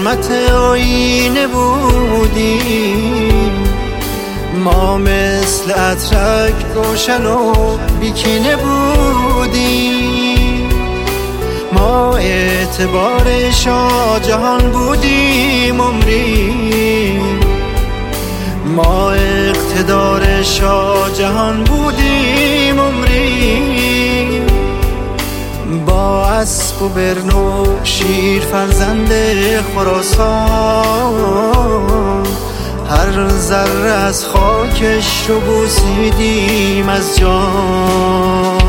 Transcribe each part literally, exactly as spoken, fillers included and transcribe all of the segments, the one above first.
ظلمت آینه بودیم، ما مثل اترک روشن و بیکینه بودیم. ما اعتبار شاه جهان بودیم عمری، ما اقتدار شاه جهان بودیم عمری. با اسب و برنو شیر فرزند خراسان، هر ذره از خاکش رو بوسیدیم از جان.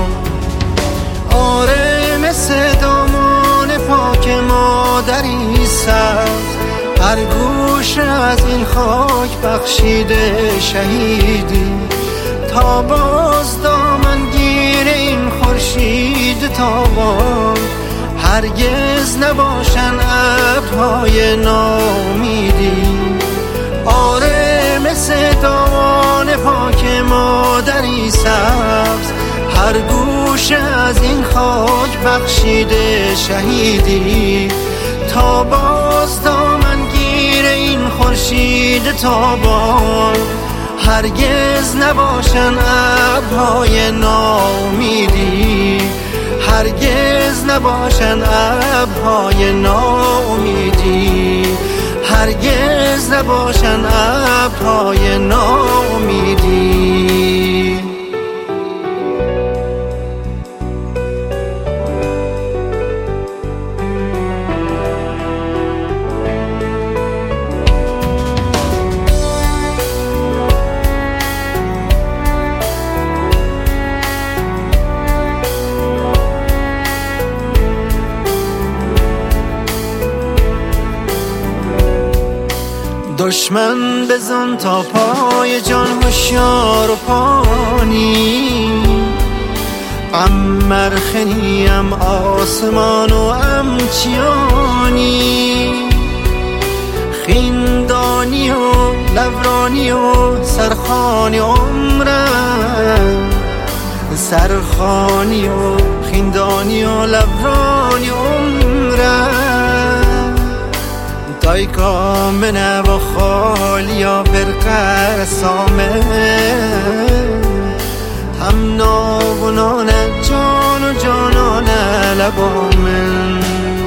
آره مثل دامان پاک مادری سبز، هر گوشه از این خاک بخشیده شهیدی، تا باز دامنگیر این خورشید تابان هرگز نباشن ابرهای ناامیدی. آره مثل دامان پاک مادری سبز، هر گوشه از این خاک بخشیده شهیدی، تا باز دامنگیر این خورشید تابان هرگز نباشن ابرهای ناامیدی، هرگز نباشن ابرهای ناامیدی، هرگز نباشن ابرهای ناامیدی. دشمن بزن تا پای جان هوشیار و پانی، ام مرخنی ام آسمان و ام چیانی، خیندانی و لورانی و سرخانی عمرم، سرخانی و خیندانی و لورانی عمرم. دای کامنه و خالیا برقه سامه، هم ناونانه جان و جانانه لبامن.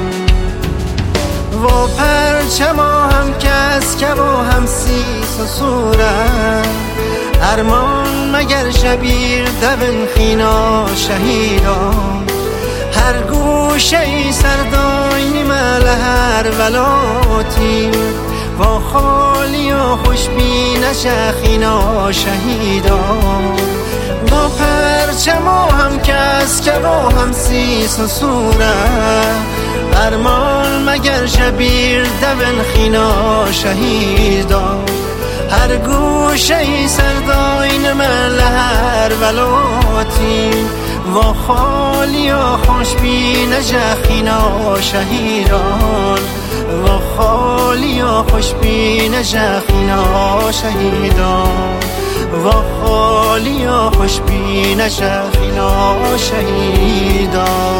و پرچما هم کس که با هم سیس و صورت، ارمان مگر شبیر دبن خینا شهیدان، هر گوشه ای سرداینی مل هر ولاتی، و خالی و خوشبین شخینا شهیدان. با پرچما هم کس که با هم سیس و صورت، ارمان مگر شبیر دبن خینا شهیدان، هر گوشه ای سرداین مل هر ولاتی، و خالی و خوشبین جخینا شهیدان، و خالی و خوشبین جخینا شهیدان، و خالی و خوشبین جخینا شهیدان.